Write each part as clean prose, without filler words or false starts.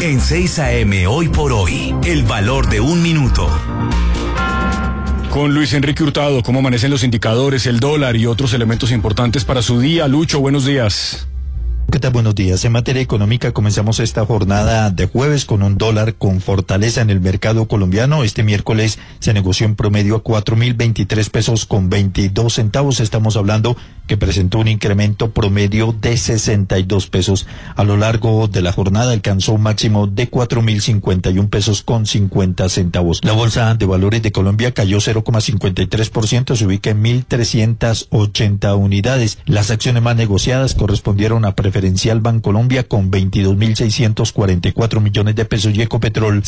En 6 AM Hoy por Hoy, el valor de un minuto. Con Luis Enrique Hurtado, ¿cómo amanecen los indicadores, el dólar y otros elementos importantes para su día? Lucho, buenos días. ¿Qué tal? Buenos días. En materia económica comenzamos esta jornada de jueves con un dólar con fortaleza en el mercado colombiano. Este miércoles se negoció en promedio a 4.023 pesos con 22 centavos. Estamos hablando que presentó un incremento promedio de 62 pesos. A lo largo de la jornada alcanzó un máximo de 4.051 pesos con 50 centavos. La Bolsa de Valores de Colombia cayó 0,53%, se ubica en 1.380 unidades. Las acciones más negociadas correspondieron a Preferencial Bancolombia con 22.644 millones de pesos y Ecopetrol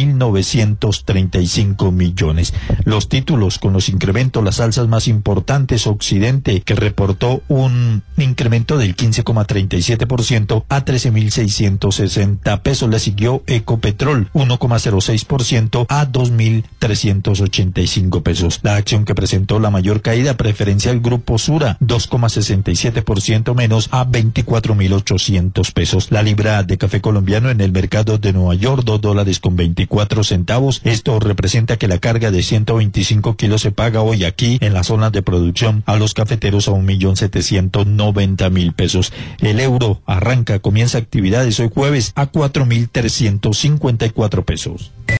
6.935 millones. Los títulos con los incrementos, las alzas más importantes: Occidente, que reportó un incremento del 15,37% a 13.660 pesos. Le siguió Ecopetrol, 1,06% a 2.385 pesos. La acción que presentó la mayor caída, Preferencial Grupo Sura, 2,67% menos a 24.800 pesos. La libra de café colombiano en el mercado de Nueva York, $2.24. Esto representa que la carga de 125 kilos se paga hoy aquí en las zonas de producción a los cafeteros a 1.790.000 pesos. El euro comienza actividades hoy jueves a 4.354 pesos.